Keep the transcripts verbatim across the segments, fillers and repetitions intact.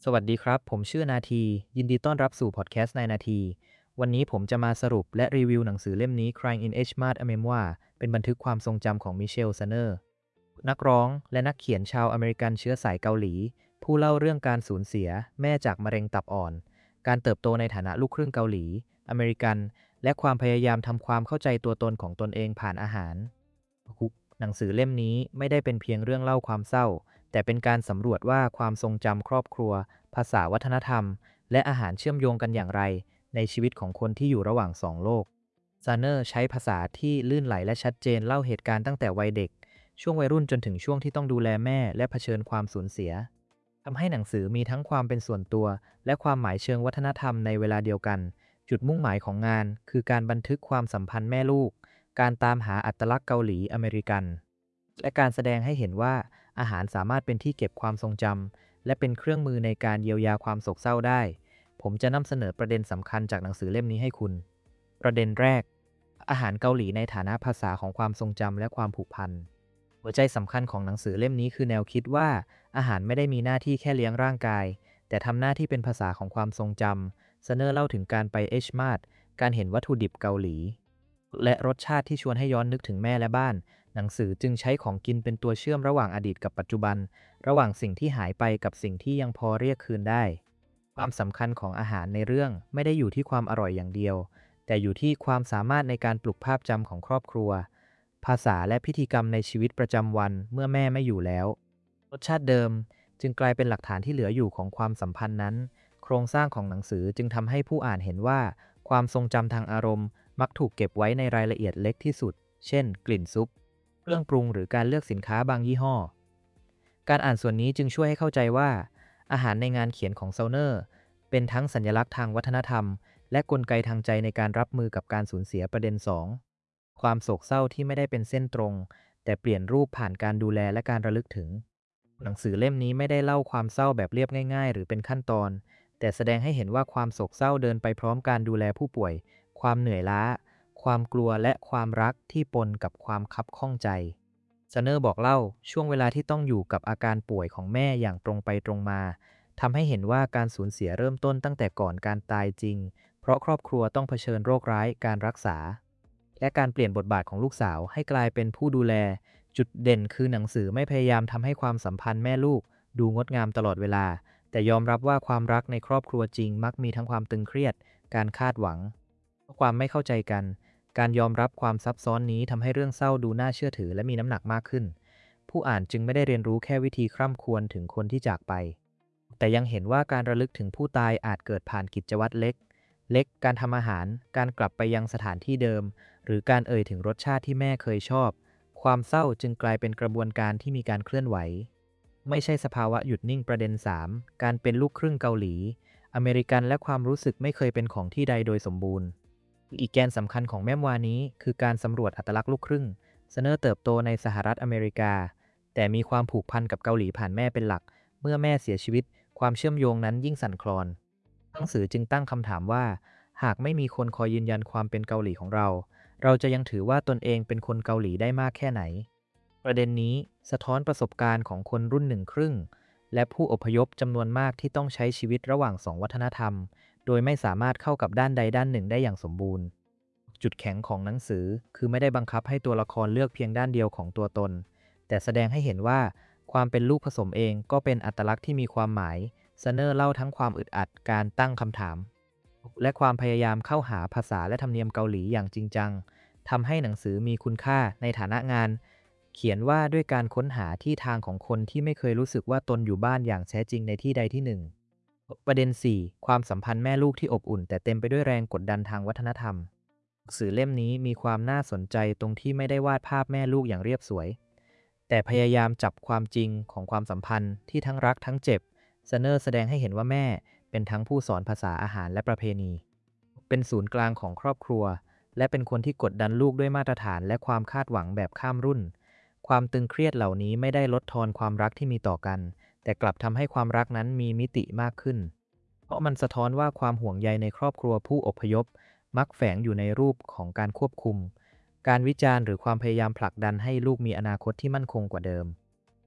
สวัสดีครับผมชื่อนาทียินดีต้อนรับสู่พอดแคสต์ในนาทีวันนี้ผมจะมาสรุปและรีวิวหนังสือเล่มนี้ Crying in Edgemart A Memoir เป็นบันทึกความทรงจำของมิเชลซาเนอร์นักร้องและนักเขียนชาวอเมริกันเชื้อสายเกาหลีผู้เล่าเรื่องการสูญเสียแม่จากมะเร็งตับอ่อนการเติบโตในฐานะลูกครึ่งเกาหลีอเมริกันและความพยายามทำความเข้าใจตัวตนของตนเองผ่านอาหารหนังสือเล่มนี้ไม่ได้เป็นเพียงเรื่องเล่าความเศร้าแต่เป็นการสำรวจว่าความทรงจำครอบครัว ภาษาวัฒนธรรมและอาหารเชื่อมโยงกันอย่างไรในชีวิตของคนที่อยู่ระหว่างสองโลกซาเนอร์ใช้ภาษาที่ลื่นไหลและชัดเจนเล่าเหตุการณ์ตั้งแต่วัยเด็กช่วงวัยรุ่นจนถึงช่วงที่ต้องดูแลแม่และเผชิญความสูญเสียทำให้หนังสือมีทั้งความเป็นส่วนตัวและความหมายเชิงวัฒนธรรมในเวลาเดียวกันจุดมุ่งหมายของงานคือการบันทึกความสัมพันธ์แม่ลูกการตามหาอัตลักษณ์เกาหลีอเมริกันและการแสดงให้เห็นว่าอาหารสามารถเป็นที่เก็บความทรงจำ และเป็นเครื่องมือในการเยียวยาความโศกเศร้าได้ ผมจะนำเสนอประเด็นสำคัญจากหนังสือเล่มนี้ให้คุณ ประเด็นแรก อาหารเกาหลีในฐานะภาษาของความทรงจำและความผูกพัน หัวใจสำคัญของหนังสือเล่มนี้คือแนวคิดว่าอาหารไม่ได้มีหน้าที่แค่เลี้ยงร่างกาย แต่ทำหน้าที่เป็นภาษาของความทรงจำเซเนอร์เล่าถึงการไปเอชมาร์ทการเห็นวัตถุดิบเกาหลี และรสชาติที่ชวนให้ย้อนนึกถึงแม่และบ้าน หนังสือจึงใช้ของกินเป็นตัวเชื่อมระหว่างอดีตกับปัจจุบัน ระหว่างสิ่งที่หายไปกับสิ่งที่ยังพอเรียกคืนได้ ความสำคัญของอาหารในเรื่องไม่ได้อยู่ที่ความอร่อยอย่างเดียว แต่อยู่ที่ความสามารถในการปลุกภาพจำของครอบครัว ภาษาและพิธีกรรมในชีวิตประจำวันเมื่อแม่ไม่อยู่แล้ว รสชาติเดิมจึงกลายเป็นหลักฐานที่เหลืออยู่ของความสัมพันธ์นั้น โครงสร้างของหนังสือจึงทำให้ผู้อ่านเห็นว่าความทรงจำทางอารมณ์มักถูกเก็บไว้ในรายละเอียดเล็กที่สุด เช่น กลิ่นซุป เครื่องปรุงหรือการเลือกสินค้าบางยี่ห้อ การอ่านส่วนนี้จึงช่วยให้เข้าใจว่าอาหารในงานเขียนของเซลเนอร์เป็นทั้งสัญลักษณ์ทางวัฒนธรรมและกลไกทางใจในการรับมือกับการสูญเสียประเด็นสองความโศกเศร้าที่ไม่ได้เป็นเส้นตรงแต่เปลี่ยนรูปผ่านการดูแลและการระลึกถึงหนังสือเล่มนี้ไม่ได้เล่าความเศร้าแบบเรียบง่ายๆหรือเป็นขั้นตอนแต่แสดงให้เห็นว่าความโศกเศร้าเดินไปพร้อมการดูแลผู้ป่วยความเหนื่อยล้าความกลัวและความรักที่ปนกับความคับข้องใจ ซันเนอร์บอกเล่าช่วงเวลาที่ต้องอยู่กับอาการป่วยของแม่อย่างตรงไปตรงมาทำให้เห็นว่าการสูญเสียเริ่มต้นตั้งแต่ก่อนการตายจริงเพราะครอบครัวต้องเผชิญโรคร้ายการรักษาและการเปลี่ยนบทบาทของลูกสาวให้กลายเป็นผู้ดูแลจุดเด่นคือหนังสือไม่พยายามทำให้ความสัมพันธ์แม่ลูกดูงดงามตลอดเวลาแต่ยอมรับว่าความรักในครอบครัวจริงมักมีทั้งความตึงเครียดการคาดหวังความไม่เข้าใจกัน การยอมรับความซับซ้อนนี้ทำให้เรื่องเศร้าดูน่าเชื่อถือและมีน้ำหนักมากขึ้น ผู้อ่านจึงไม่ได้เรียนรู้แค่วิธีคร่ำครวญถึงคนที่จากไป แต่ยังเห็นว่าการระลึกถึงผู้ตายอาจเกิดผ่านกิจวัตรเล็ก เล็กการทำอาหาร การกลับไปยังสถานที่เดิม หรือการเอ่ยถึงรสชาติที่แม่เคยชอบ ความเศร้าจึงกลายเป็นกระบวนการที่มีการเคลื่อนไหว ไม่ใช่สภาวะหยุดนิ่งประเด็นสามการเป็นลูกครึ่งเกาหลีอเมริกันและความรู้สึกไม่เคยเป็นของที่ใดโดยสมบูรณ์ อีกแกนสำคัญของแมมวานี้คือการสำรวจอัตลักษณ์ลูกครึ่งเซเนอร์เติบโตในสหรัฐอเมริกา แต่มีความผูกพันกับเกาหลีผ่านแม่เป็นหลัก เมื่อแม่เสียชีวิต ความเชื่อมโยงนั้นยิ่งสั่นคลอน หนังสือจึงตั้งคำถามว่า หากไม่มีคนคอยยืนยันความเป็นเกาหลีของเรา เราจะยังถือว่าตนเองเป็นคนเกาหลีได้มากแค่ไหน ประเด็นนี้สะท้อนประสบการณ์ของคนรุ่นหนึ่งครึ่งและผู้อพยพจำนวนมากที่ต้องใช้ชีวิตระหว่างสองวัฒนธรรม โดยไม่สามารถเข้ากับด้านใดด้านหนึ่งได้อย่างสมบูรณ์ จุดแข็งของหนังสือคือไม่ได้บังคับให้ตัวละครเลือกเพียงด้านเดียวของตัวตน แต่แสดงให้เห็นว่าความเป็นลูกผสมเองก็เป็นอัตลักษณ์ที่มีความหมายซันเนอร์เล่าทั้งความอึดอัดการตั้งคำถาม และความพยายามเข้าหาภาษาและธรรมเนียมเกาหลีอย่างจริงจังทำให้หนังสือมีคุณค่าในฐานะงาน เขียนว่าด้วยการค้นหาที่ทางของคนที่ไม่เคยรู้สึกว่าตนอยู่บ้านอย่างแท้จริงในที่ใดที่หนึ่ง ประเด็น สี่ ความสัมพันธ์แม่ลูกที่อบอุ่นแต่เต็มไปด้วยแรงกดดันทางวัฒนธรรมหนังสือเล่มนี้มีความน่าสนใจตรงที่ไม่ได้วาดภาพแม่ลูกอย่างเรียบสวย แต่พยายามจับความจริงของความสัมพันธ์ที่ทั้งรักทั้งเจ็บซันเนอร์แสดงให้เห็นว่าแม่เป็นทั้งผู้สอนภาษาอาหารและประเพณี เป็นศูนย์กลางของครอบครัว และเป็นคนที่กดดันลูกด้วยมาตรฐานและความคาดหวังแบบข้ามรุ่น ความตึงเครียดเหล่านี้ไม่ได้ลดทอนความรักที่มีต่อกัน แต่กลับทำให้ความรักนั้นมีมิติมากขึ้น เพราะมันสะท้อนว่าความห่วงใยในครอบครัวผู้อพยพมักแฝงอยู่ในรูปของการควบคุม การวิจารณ์หรือความพยายามผลักดันให้ลูกมีอนาคตที่มั่นคงกว่าเดิม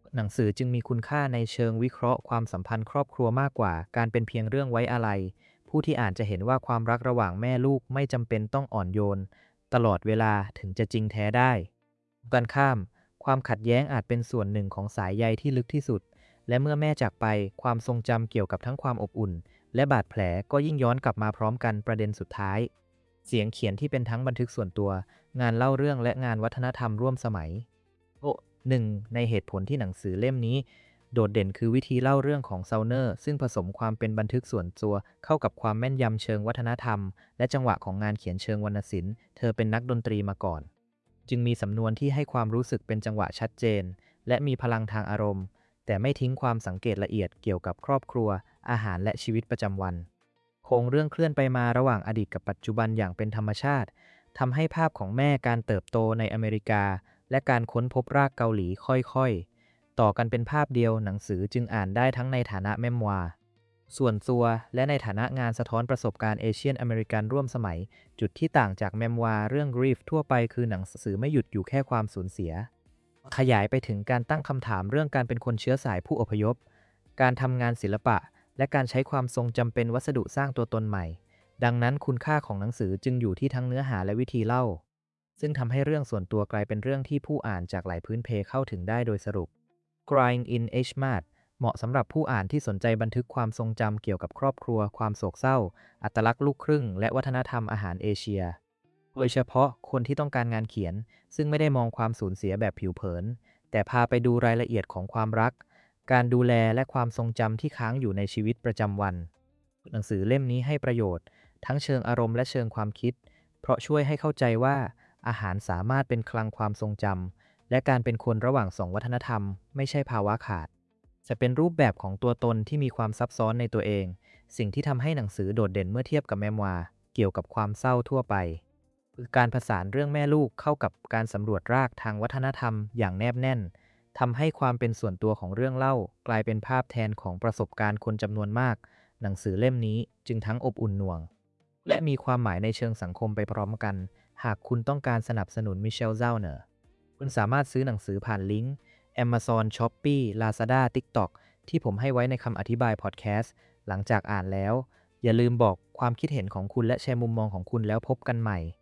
หนังสือจึงมีคุณค่าในเชิงวิเคราะห์ความสัมพันธ์ครอบครัวมากกว่าการเป็นเพียงเรื่องไว้อาลัยผู้ที่อ่านจะเห็นว่าความรักระหว่างแม่ลูกไม่จำเป็นต้องอ่อนโยนตลอดเวลาถึงจะจริงแท้ได้กันข้ามความขัดแย้งอาจเป็นส่วนหนึ่งของสายใยที่ลึกที่สุดและเมื่อแม่จากไปความทรงจำเกี่ยวกับทั้งความอบอุ่นและบาดแผลก็ยิ่งย้อนกลับมาพร้อมกันประเด็นสุดท้ายเสียงเขียนที่เป็นทั้งบันทึกส่วนตัวงานเล่าเรื่องและงานวัฒนธรรมร่วมสมัย โอ้หนึ่งในเหตุผลที่หนังสือเล่มนี้โดดเด่นคือวิธีเล่าเรื่องของเซาเนอร์ซึ่งผสมความเป็นบันทึกส่วนตัวเข้ากับความแม่นยำเชิงวัฒนธรรมและจังหวะของงานเขียนเชิงวรรณศิลป์เธอเป็นนักดนตรีมาก่อนจึงมีสำนวนที่ให้ความรู้สึกเป็นจังหวะชัดเจนและมีพลังทางอารมณ์แต่ไม่ทิ้งความสังเกตละเอียดเกี่ยวกับครอบครัวอาหารและชีวิตประจำวันโครงเรื่องเคลื่อนไปมาระหว่างอดีตกับปัจจุบันอย่างเป็นธรรมชาติทำให้ภาพของแม่การเติบโตในอเมริกาและการค้นพบรากเกาหลีค่อยๆต่อกันเป็นภาพเดียวหนังสือจึงอ่านได้ทั้งในฐานะเมมวาร์ส่วนตัวและในฐานะงานสะท้อนประสบการณ์เอเชียนอเมริกันร่วมสมัยจุดที่ต่างจากเมมวาร์เรื่อง Grief ทั่วไปคือหนังสือไม่หยุดอยู่แค่ความสูญเสียขยายไปถึงการตั้งคำถามเรื่องการเป็นคนเชื้อสายผู้อพยพการทำงานศิลปะและการใช้ความทรงจำเป็นวัสดุสร้างตัวตนใหม่ดังนั้นคุณค่าของหนังสือจึงอยู่ที่ทั้งเนื้อหาและวิธีเล่าซึ่งทำให้เรื่องส่วนตัวกลายเป็นเรื่องที่ผู้อ่านจากหลายพื้นเพเข้าถึงได้โดยสรุป Crying in H M A D เหมาะสำหรับผู้อ่านที่สนใจบันทึกความทรงจำเกี่ยวกับครอบครัวความโศกเศร้าอัตลักษณ์ลูกครึ่งและวัฒนธรรมอาหารเอเชียโดยเฉพาะคนที่ต้องการงานเขียนซึ่งไม่ได้มองความสูญเสียแบบผิวเผินแต่พาไปดูรายละเอียดของความรักการดูแลและความทรงจำที่ค้างอยู่ในชีวิตประจำวันหนังสือเล่มนี้ให้ประโยชน์ทั้งเชิงอารมณ์และเชิงความคิดเพราะช่วยให้เข้าใจว่าอาหารสามารถเป็นคลังความทรงจำและการเป็นคนระหว่างสองวัฒนธรรมไม่ใช่ภาวะขาดจะเป็นรูปแบบของตัวตนที่มีความซับซ้อนในตัวเองสิ่งที่ทำให้หนังสือโดดเด่นเมื่อเทียบกับเมมวาร์เกี่ยวกับความเศร้าทั่วไปคือการผสานเรื่องแม่ลูกเข้ากับการสำรวจรากทางวัฒนธรรมอย่างแนบแน่นทำให้ความเป็นส่วนตัวของเรื่องเล่ากลายเป็นภาพแทนของประสบการณ์คนจำนวนมากหนังสือเล่มนี้จึงทั้งอบอุ่นหน่วงและมีความหมายในเชิงสังคมไปพร้อมกันหากคุณต้องการสนับสนุนมิเชล เจ้าเนอร์คุณสามารถซื้อหนังสือผ่านลิงก์ Amazon Shopee Lazada TikTok ที่ผมให้ไว้ในคำอธิบายพอดแคสต์หลังจากอ่านแล้วอย่าลืมบอกความคิดเห็นของคุณและแชร์มุมมองของคุณแล้วพบกันใหม่